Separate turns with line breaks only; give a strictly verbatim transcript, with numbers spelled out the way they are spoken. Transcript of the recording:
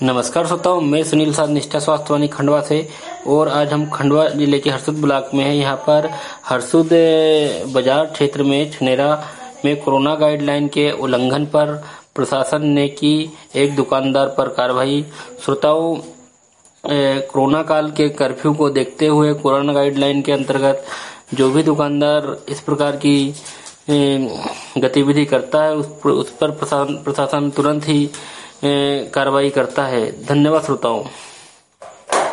नमस्कार श्रोताओं, मैं सुनील साध निष्ठा स्वास्थ्यवाणी खंडवा से। और आज हम खंडवा जिले के हरसुद ब्लॉक में हैं। यहाँ पर हरसुद बाजार क्षेत्र में छनेरा में कोरोना गाइडलाइन के उल्लंघन पर प्रशासन ने की एक दुकानदार पर कार्रवाई। श्रोताओं, कोरोना काल के कर्फ्यू को देखते हुए कोरोना गाइडलाइन के अंतर्गत जो भी दुकानदार इस प्रकार की गतिविधि करता है उस पर प्रशासन तुरंत ही कार्रवाई करता है। धन्यवाद श्रोताओं।